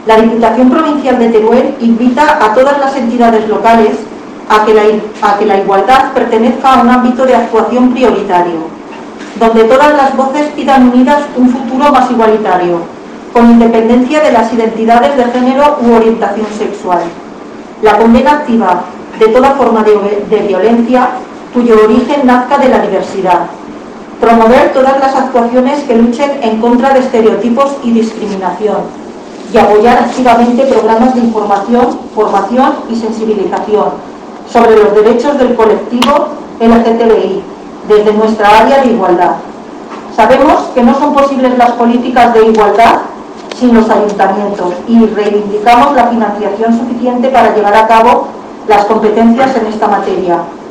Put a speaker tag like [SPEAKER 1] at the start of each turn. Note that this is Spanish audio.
[SPEAKER 1] La Diputación Provincial de Teruel invita a todas las entidades locales a que la igualdad pertenezca a un ámbito de actuación prioritario, donde todas las voces pidan unidas un futuro más igualitario, con independencia de las identidades de género u orientación sexual. La condena activa de toda forma de violencia cuyo origen nazca de la diversidad. Promover todas las actuaciones que luchen en contra de estereotipos y discriminación, y apoyar activamente programas de información, formación y sensibilización sobre los derechos del colectivo LGTBI desde nuestra área de igualdad. Sabemos que no son posibles las políticas de igualdad sin los ayuntamientos y reivindicamos la financiación suficiente para llevar a cabo las competencias en esta materia.